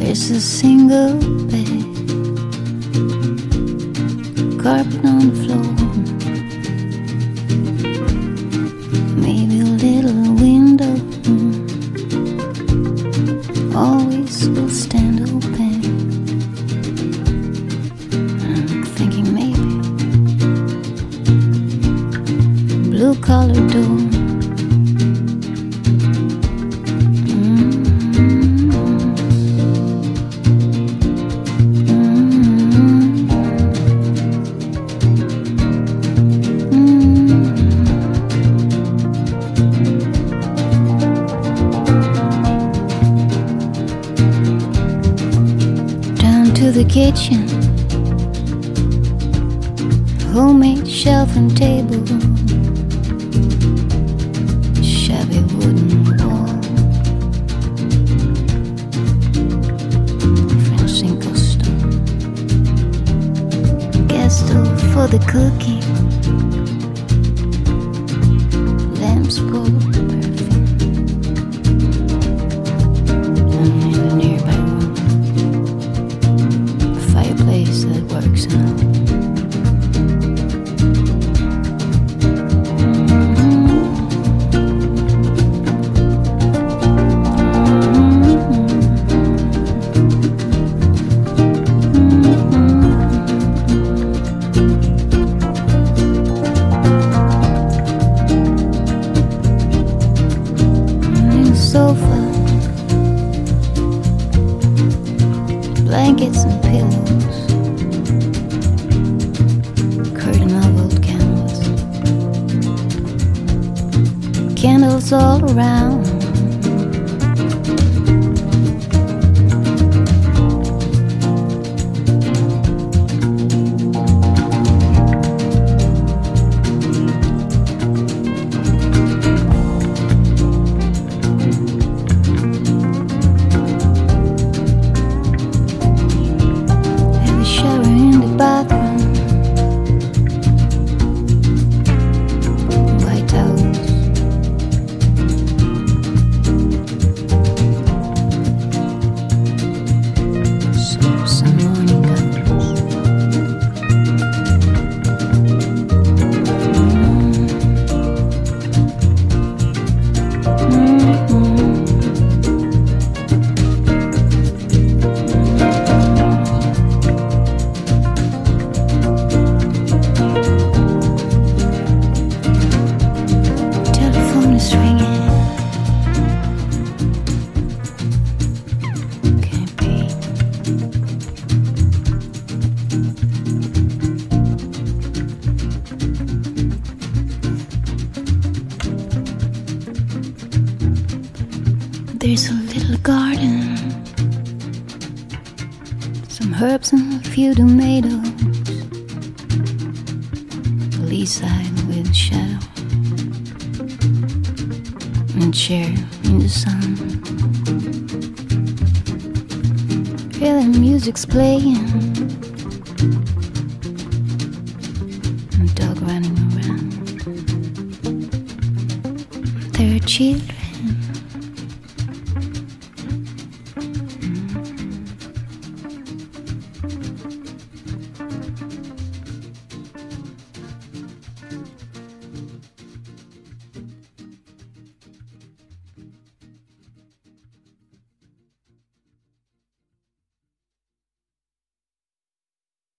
It's a single bed, carpet on the floor, maybe a little window always will stand open. I'm thinking maybe blue-collar door. The kitchen, homemade shelf and table, shabby wooden wall, French Cinco stove, gas stove for the cooking, lamps full of perfume, and in the nearby room, fireplace that works now. Sofa, blankets and pillows, curtain of old canvas, candles all around. There's a little garden, some herbs and a few tomatoes, the lee side with shadow, and a chair in the sun. Yeah, the music's playing, and a dog running around. There are children